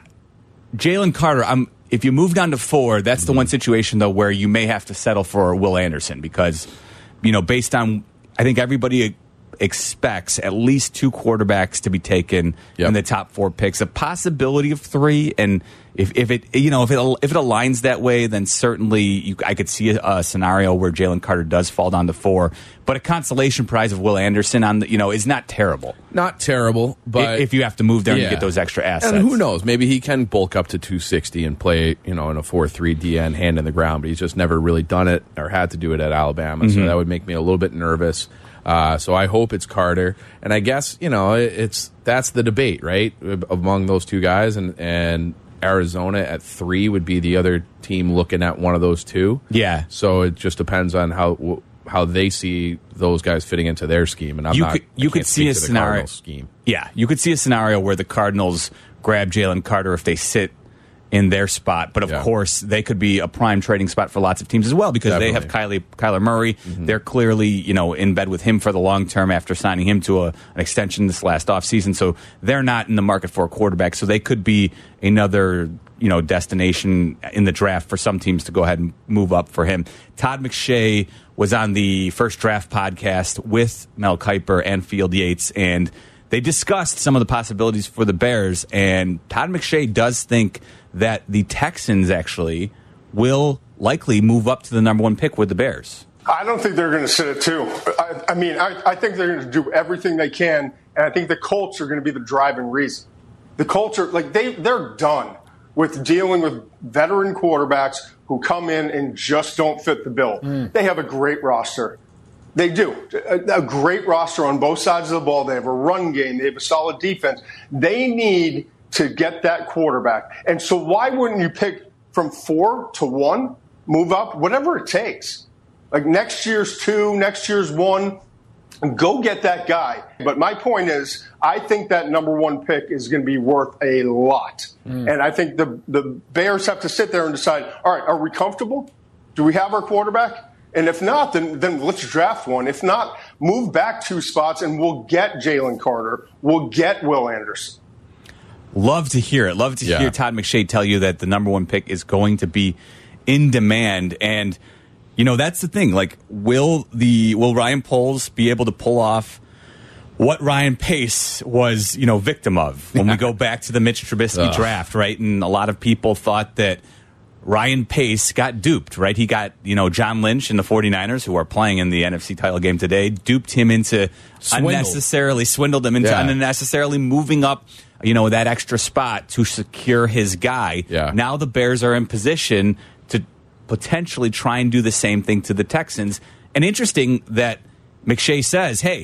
Jalen Carter. I'm if you move down to four, that's mm-hmm. the one situation though where you may have to settle for Will Anderson because you know based on I think everybody expects at least two quarterbacks to be taken yep. in the top four picks. A possibility of three, and if, if it you know if it if it aligns that way, then certainly you, I could see a, a scenario where Jalen Carter does fall down to four. But a consolation prize of Will Anderson on the you know is not terrible. Not terrible, but if, if you have to move there yeah. and get those extra assets, and who knows? Maybe he can bulk up to two sixty and play you know in a four three D N hand in the ground, but he's just never really done it or had to do it at Alabama. Mm-hmm. So that would make me a little bit nervous. Uh, so I hope it's Carter, and I guess you know it's that's the debate, right, among those two guys, and and Arizona at three would be the other team looking at one of those two. Yeah. So it just depends on how how they see those guys fitting into their scheme, and I'm you not. Could, you could see a scenario scheme. Yeah, you could see a scenario where the Cardinals grab Jalen Carter if they sit in their spot, but of yeah. course they could be a prime trading spot for lots of teams as well because Definitely. they have Kylie, Kyler Murray. Mm-hmm. They're clearly you know in bed with him for the long term after signing him to a, an extension this last offseason. So they're not in the market for a quarterback. So they could be another you know destination in the draft for some teams to go ahead and move up for him. Todd McShay was on the First Draft podcast with Mel Kiper and Field Yates, and they discussed some of the possibilities for the Bears. And Todd McShay does think that the Texans actually will likely move up to the number one pick with the Bears. I don't think they're going to sit at two. I, I mean, I, I think they're going to do everything they can, and I think the Colts are going to be the driving reason. The Colts are, like, they, they're done with dealing with veteran quarterbacks who come in and just don't fit the bill. Mm. They have a great roster. They do. A, a great roster on both sides of the ball. They have a run game. They have a solid defense. They need to get that quarterback. And so why wouldn't you pick from four to one, move up, whatever it takes? Like next year's two, next year's one, go get that guy. But my point is, I think that number one pick is going to be worth a lot. Mm. And I think the, the Bears have to sit there and decide, all right, are we comfortable? Do we have our quarterback? And if not, then then let's draft one. If not, move back two spots and we'll get Jalen Carter. We'll get Will Anderson. Love to hear it. Love to yeah. hear Todd McShay tell you that the number one pick is going to be in demand. And, you know, that's the thing. Like, will the will Ryan Poles be able to pull off what Ryan Pace was, you know, victim of when we go back to the Mitch Trubisky draft, right? And a lot of people thought that Ryan Pace got duped, right? He got, you know, John Lynch and the 49ers, who are playing in the N F C title game today, duped him into swindled. unnecessarily, swindled him into yeah. unnecessarily moving up, you know, that extra spot to secure his guy. Yeah. Now the Bears are in position to potentially try and do the same thing to the Texans. And interesting that McShay says, hey,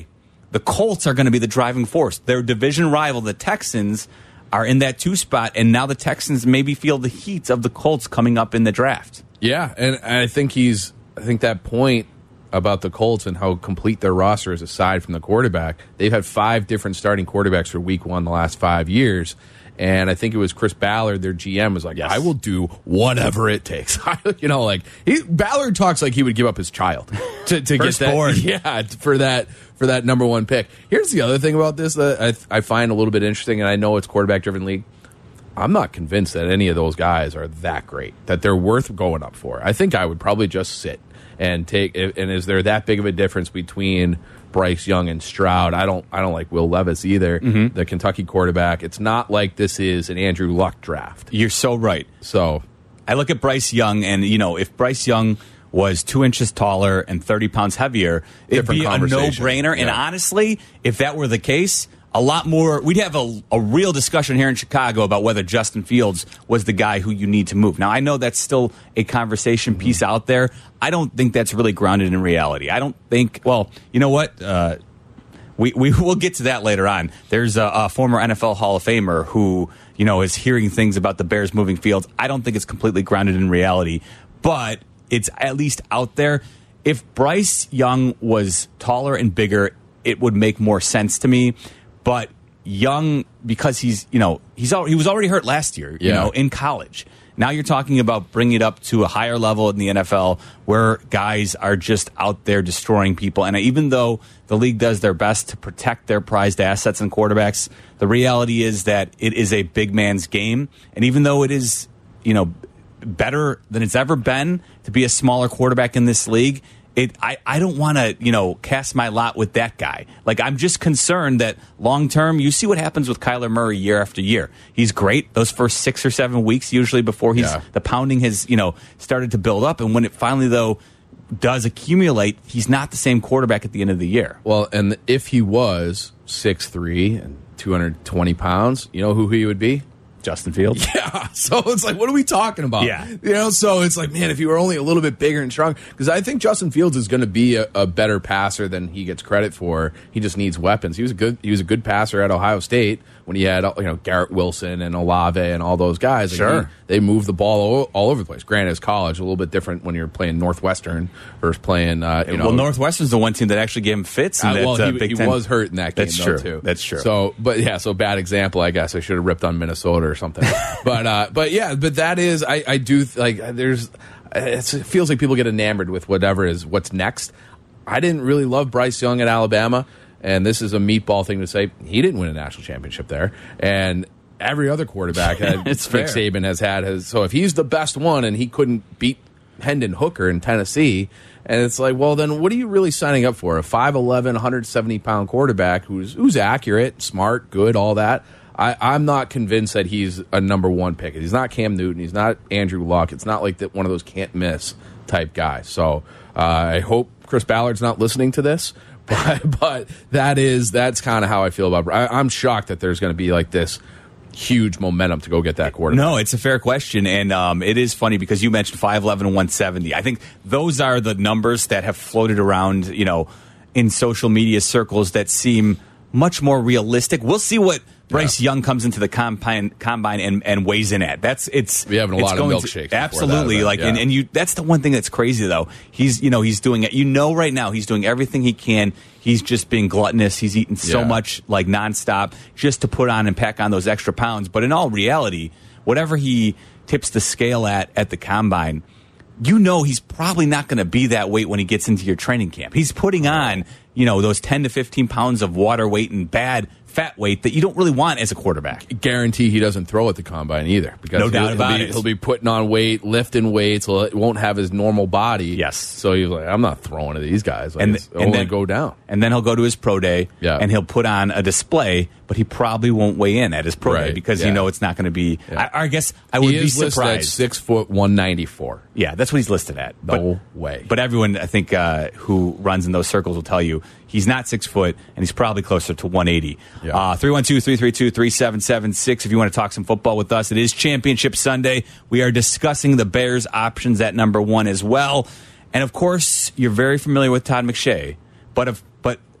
the Colts are going to be the driving force. Their division rival, the Texans, are in that two spot, and now the Texans maybe feel the heat of the Colts coming up in the draft. Yeah, and I think he's. I think that point about the Colts and how complete their roster is aside from the quarterback. They've had five different starting quarterbacks for week one the last five years. And I think it was Chris Ballard, their G M, was like, yes. I will do whatever it takes. you know, like he, Ballard talks like he would give up his child to, to get that. Born. Yeah, for that for that number one pick. Here's the other thing about this that I, I find a little bit interesting, and I know it's quarterback-driven league. I'm not convinced that any of those guys are that great, that they're worth going up for. I think I would probably just sit and take. And is there that big of a difference between Bryce Young and Stroud? I don't. I don't like Will Levis either, mm-hmm. the Kentucky quarterback. It's not like this is an Andrew Luck draft. You're so right. So I look at Bryce Young, and you know, if Bryce Young was two inches taller and thirty pounds heavier, it'd be a no-brainer. Yeah. And honestly, if that were the case, a lot more. We'd have a, a real discussion here in Chicago about whether Justin Fields was the guy who you need to move. Now, I know that's still a conversation piece out there. I don't think that's really grounded in reality. I don't think. Well, you know what? Uh, we we will get to that later on. There's a, a former N F L Hall of Famer who you know is hearing things about the Bears moving Fields. I don't think it's completely grounded in reality, but it's at least out there. If Bryce Young was taller and bigger, it would make more sense to me. But Young, because he's, you know, he's al- he was already hurt last year, you yeah. know, in college. Now you're talking about bringing it up to a higher level in the N F L where guys are just out there destroying people. And even though the league does their best to protect their prized assets and quarterbacks, the reality is that it is a big man's game. And even though it is, you know, better than it's ever been to be a smaller quarterback in this league, It, I, I don't want to, you know, cast my lot with that guy. Like, I'm just concerned that long term, you see what happens with Kyler Murray year after year. He's great those first six or seven weeks, usually before he's yeah. the pounding has, you know, started to build up. And when it finally, though, does accumulate, he's not the same quarterback at the end of the year. Well, and if he was six three and two hundred twenty pounds, you know who he would be? Justin Fields. Yeah. So it's like, what are we talking about? Yeah. You know, so it's like, man, if you were only a little bit bigger and strong, because I think Justin Fields is going to be a, a better passer than he gets credit for. He just needs weapons. He was a good, he was a good passer at Ohio State when he had, you know, Garrett Wilson and Olave and all those guys. Like sure. He, they moved the ball all, all over the place. Granted, it's college, a little bit different when you're playing Northwestern versus playing, uh, you know. Well, Northwestern's the one team that actually gave him fits. In uh, that, well, uh, he, Big he Ten. was hurt in that game, That's though, true. too. That's true. So, but yeah, so bad example, I guess. I should have ripped on Minnesota or something. but, uh, but yeah, but that is, I, I do, like, there's, it's, it feels like people get enamored with whatever is what's next. I didn't really love Bryce Young at Alabama, and this is a meatball thing to say. He didn't win a national championship there, and every other quarterback that it's Nick fair. Saban has had has. So if he's the best one and he couldn't beat Hendon Hooker in Tennessee, and it's like, well, then what are you really signing up for? A five eleven, one hundred seventy pound quarterback who's who's accurate, smart, good, all that. I, I'm not convinced that he's a number one pick. He's not Cam Newton. He's not Andrew Luck. It's not like that one of those can't miss type guys. So uh, I hope Chris Ballard's not listening to this. But, but that is that's kind of how I feel about. I, I'm shocked that there's going to be like this huge momentum to go get that quarterback. No, it's a fair question, and um, it is funny because you mentioned five eleven and one seventy. I think those are the numbers that have floated around, you know, in social media circles that seem much more realistic. We'll see what Bryce yeah. Young comes into the combine, combine and, and weighs in at. That's it's we having a it's lot of milkshakes. To, absolutely, like yeah. and, and you. That's the one thing that's crazy though. He's you know he's doing it. You know, right now he's doing everything he can. He's just being gluttonous. He's eating so yeah. much like nonstop just to put on and pack on those extra pounds. But in all reality, whatever he tips the scale at at the combine, you know he's probably not going to be that weight when he gets into your training camp. He's putting on, you know, those ten to fifteen pounds of water weight and bad fat weight that you don't really want as a quarterback. Guarantee he doesn't throw at the combine either. Because no doubt he'll, about he'll be, it. He'll be putting on weight, lifting weights. So it won't have his normal body. Yes. So he's like, I'm not throwing at these guys. Like, and it's and only then go down. And then he'll go to his pro day yeah. and he'll put on a display, but he probably won't weigh in at his pro right. day because yeah. you know it's not going to be. Yeah. I, I guess I would he be is listed surprised. at six foot one ninety four. Yeah, that's what he's listed at. No but, way. But everyone, I think, uh, who runs in those circles will tell you he's not six foot, and he's probably closer to one eighty. Yeah. Uh, three one two, three three two, three seven seven six if you want to talk some football with us. It is Championship Sunday. We are discussing the Bears' options at number one as well. And, of course, you're very familiar with Todd McShay. But if, but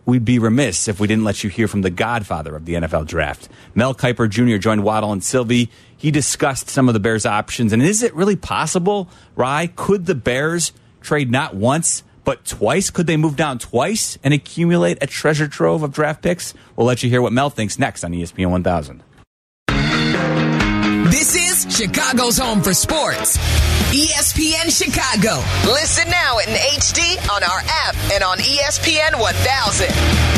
we'd be remiss if we didn't let you hear from the godfather of the N F L draft. Mel Kiper Junior joined Waddle and Sylvie. He discussed some of the Bears' options. And is it really possible, Rye? Could the Bears trade not once, but twice? Could they move down twice and accumulate a treasure trove of draft picks? We'll let you hear what Mel thinks next on E S P N one thousand. This is Chicago's home for sports. E S P N Chicago. Listen now in H D on our app and on E S P N one thousand.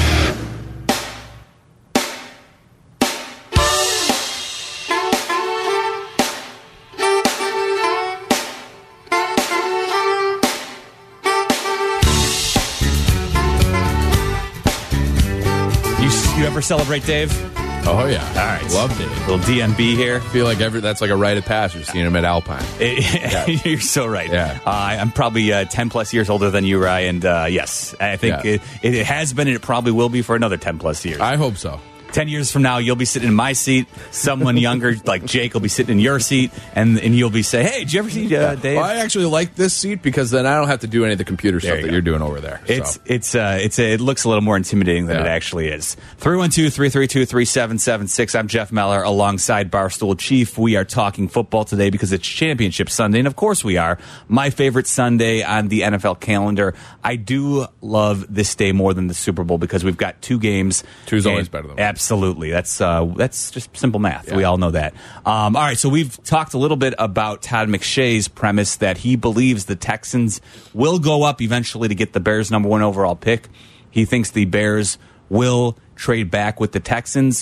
You, you ever celebrate, Dave? Oh, yeah. All right. Loved it. Little D M B here. I feel like every that's like a rite of passage seeing him at Alpine. Yeah. You're so right. Yeah. Uh, I'm probably uh, ten plus years older than you, Rye, and uh, yes, I think Yeah. it, it has been and it probably will be for another ten plus years. I hope so. Ten years from now, you'll be sitting in my seat. Someone younger, like Jake, will be sitting in your seat, and and you'll be saying, "Hey, did you ever see uh, Dave?" Well, I actually like this seat because then I don't have to do any of the computer There stuff you that go. you're doing over there. It's so. it's uh it's a, it looks a little more intimidating than Yeah. it actually is. three one two, three three two, three seven seven six. I'm Jeff Meller alongside Barstool Chief. We are talking football today because it's Championship Sunday, and of course we are. My favorite Sunday on the N F L calendar. I do love this day more than the Super Bowl because we've got two games. Two's and- always better than one. Absolutely. That's uh that's just simple math. Yeah. We all know that. Um, all right, so we've talked a little bit about Todd McShay's premise that he believes the Texans will go up eventually to get the Bears' number one overall pick. He thinks the Bears will trade back with the Texans.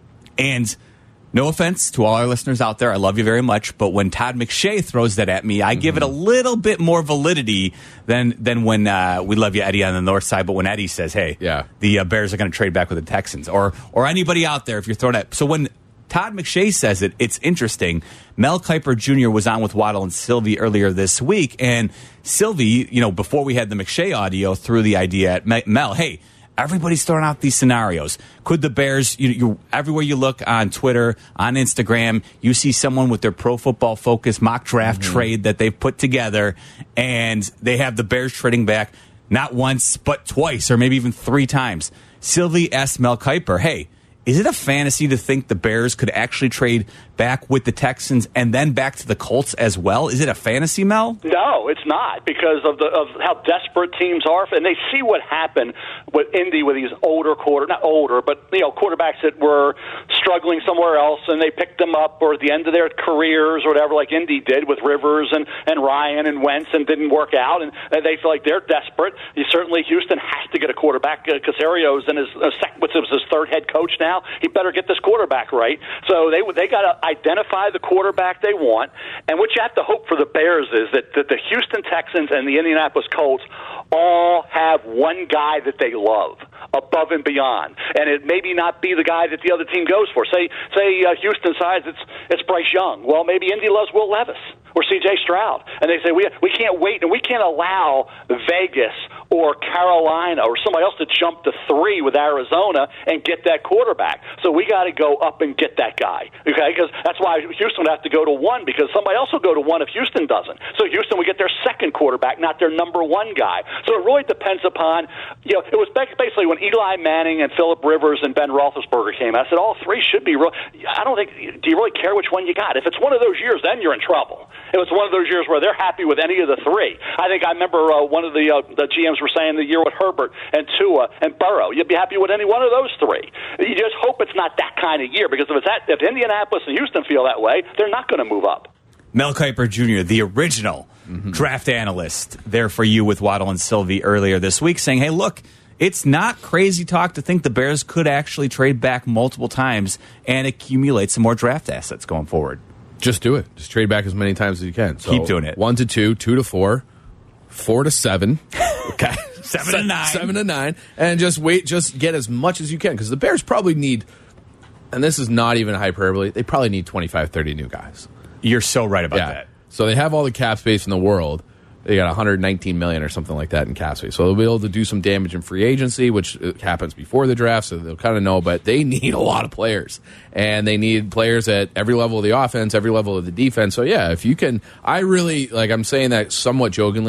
And no offense to all our listeners out there, I love you very much, but when Todd McShay throws that at me, I mm-hmm. give it a little bit more validity than than when uh, we love you, Eddie, on the north side, but when Eddie says, hey, yeah. the uh, Bears are going to trade back with the Texans, or or anybody out there if you're throwing at. So when Todd McShay says it, it's interesting. Mel Kiper Junior was on with Waddle and Sylvie earlier this week, and Sylvie, you know, before we had the McShay audio, threw the idea at Mel, hey, everybody's throwing out these scenarios. Could the Bears, you, you, everywhere you look on Twitter, on Instagram, you see someone with their Pro Football Focus mock draft mm-hmm. trade that they've put together, and they have the Bears trading back not once, but twice, or maybe even three times. Sylvie asked Mel Kiper, hey, is it a fantasy to think the Bears could actually trade back with the Texans and then back to the Colts as well? Is it a fantasy, Mel? No, it's not, because of the of how desperate teams are, and they see what happened with Indy with these older quarter, not older, but you know quarterbacks that were struggling somewhere else, and they picked them up or at the end of their careers or whatever, like Indy did with Rivers and, and Ryan and Wentz, and didn't work out, and, and they feel like they're desperate. You, certainly, Houston has to get a quarterback. Uh, Casario's in his uh, sec- what's his third head coach now. He better get this quarterback right. So they they got to identify the quarterback they want. And what you have to hope for the Bears is that, that the Houston Texans and the Indianapolis Colts all have one guy that they love above and beyond. And it maybe not be the guy that the other team goes for. Say say uh, Houston decides it's it's Bryce Young. Well, maybe Indy loves Will Levis or C J Stroud. And they say, we we can't wait, and we can't allow Vegas or Carolina or somebody else to jump to three with Arizona and get that quarterback. So we got to go up and get that guy, okay? Because that's why Houston would have to go to one, because somebody else will go to one if Houston doesn't. So Houston would get their second quarterback, not their number one guy. So it really depends upon, you know, it was basically when Eli Manning and Phillip Rivers and Ben Roethlisberger came out, I said all three should be real. I don't think, do you really care which one you got? If it's one of those years, then you're in trouble. It was one of those years where they're happy with any of the three. I think I remember uh, one of the uh, the G Ms were saying the year with Herbert and Tua and Burrow, you'd be happy with any one of those three. You just hope it's not that kind of year, because if it's that, if Indianapolis and Houston feel that way, they're not going to move up. Mel Kiper Junior, the original mm-hmm. draft analyst, there for you with Waddle and Sylvie earlier this week, saying, hey, look, it's not crazy talk to think the Bears could actually trade back multiple times and accumulate some more draft assets going forward. Just do it. Just trade back as many times as you can. So keep doing it. One to two, two to four, four to seven. Okay. Seven to nine. Seven to nine. And just wait, just get as much as you can. Because the Bears probably need, and this is not even hyperbole, they probably need twenty-five, thirty new guys. You're so right about yeah. that. So they have all the cap space in the world. They got one hundred nineteen million dollars or something like that in cap space. So they'll be able to do some damage in free agency, which happens before the draft, so they'll kind of know. But they need a lot of players. And they need players at every level of the offense, every level of the defense. So, yeah, if you can – I really – like I'm saying that somewhat jokingly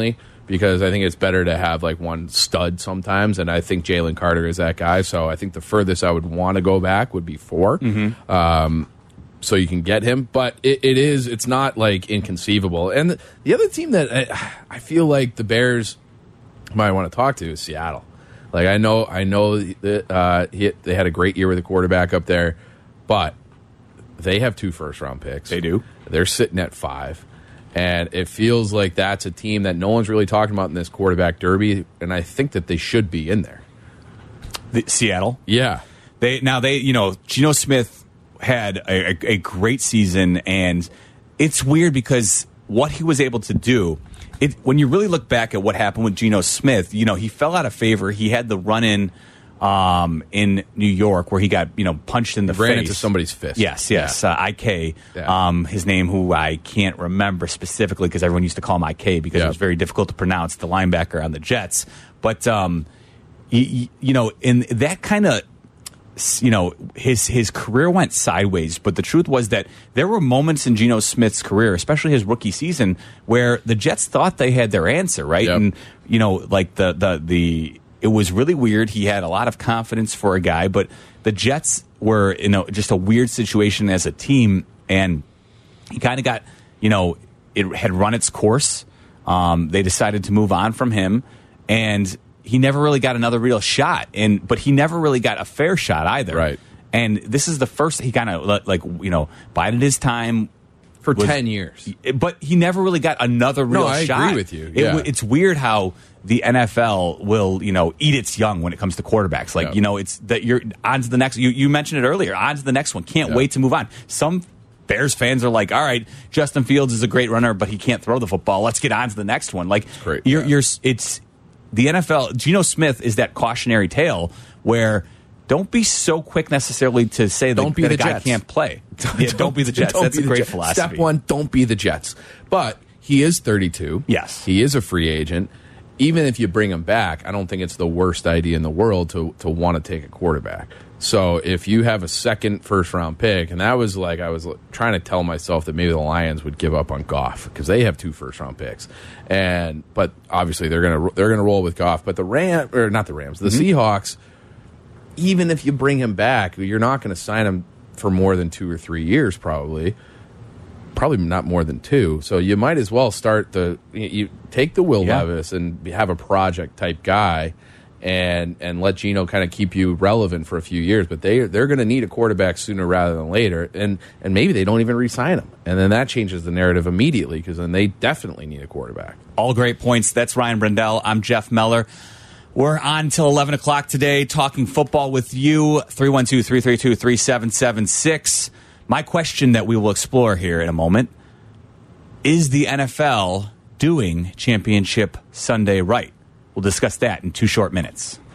because I think it's better to have like one stud sometimes, and I think Jalen Carter is that guy. So I think the furthest I would want to go back would be four. Mm-hmm. Um, so you can get him, but it, it is it's not like inconceivable. And the, the other team that I, I feel like the Bears might want to talk to is Seattle. Like I know, I know that uh, he, they had a great year with a quarterback up there, but they have two first round picks. They do. They're sitting at five. And it feels like that's a team that no one's really talking about in this quarterback derby, and I think that they should be in there. The, Seattle? Yeah. They Now, they, you know, Geno Smith had a, a, a great season, and it's weird because what he was able to do, it, when you really look back at what happened with Geno Smith, you know, he fell out of favor. He had the run-in um, in New York where he got, you know, punched in the he ran face. into somebody's fist. Yes, yes. Yeah. Uh, I K, yeah. um, his name, who I can't remember specifically because everyone used to call him I K because yeah. it was very difficult to pronounce, the linebacker on the Jets. But, um, you, you know, in that kind of, you know, his his career went sideways. But the truth was that there were moments in Geno Smith's career, especially his rookie season, where the Jets thought they had their answer, right? Yep. And, you know, like the the the it was really weird. He had a lot of confidence for a guy, but the Jets were in a, just a weird situation as a team, and he kind of got, you know, it had run its course. Um, they decided to move on from him, and he never really got another real shot. And but he never really got a fair shot either. Right. And this is the first he kind of like you know bided his time. For was, ten years. But he never really got another real no, I shot. I agree with you. It, Yeah. it's weird how the N F L will, you know, eat its young when it comes to quarterbacks. Like, Yeah. you know, it's that you're on to the next. You, you mentioned it earlier. On to the next one. Can't Yeah. wait to move on. Some Bears fans are like, all right, Justin Fields is a great runner, but he can't throw the football. Let's get on to the next one. Like, great, you're, yeah. you're, it's the N F L. Geno Smith is that cautionary tale where don't be so quick necessarily to say that, Don't be that the a guy Jets. can't play. Yeah, don't, be the Jets. Don't That's be a the great Jets. philosophy. Step one, don't be the Jets. But he is thirty-two. Yes. He is a free agent. Even if you bring him back, I don't think it's the worst idea in the world to to want to take a quarterback. So if you have a second first round pick, and that was like I was trying to tell myself that maybe the Lions would give up on Goff because they have two first round picks, and but obviously they're gonna they're gonna roll with Goff. But the Ram or not the Rams, the Mm-hmm. Seahawks. Even if you bring him back, you're not going to sign him for more than two or three years, probably. Probably not more than two. So you might as well start the you, you take the Will Yeah. Levis and have a project type guy, and and let Geno kind of keep you relevant for a few years. But they they're going to need a quarterback sooner rather than later, and and maybe they don't even re-sign him, and then that changes the narrative immediately because then they definitely need a quarterback. All great points. That's Ryan Brendel. I'm Jeff Meller. We're on till eleven o'clock today talking football with you. three one two, three three two, three seven seven six. My question that we will explore here in a moment, is the N F L doing Championship Sunday right? We'll discuss that in two short minutes.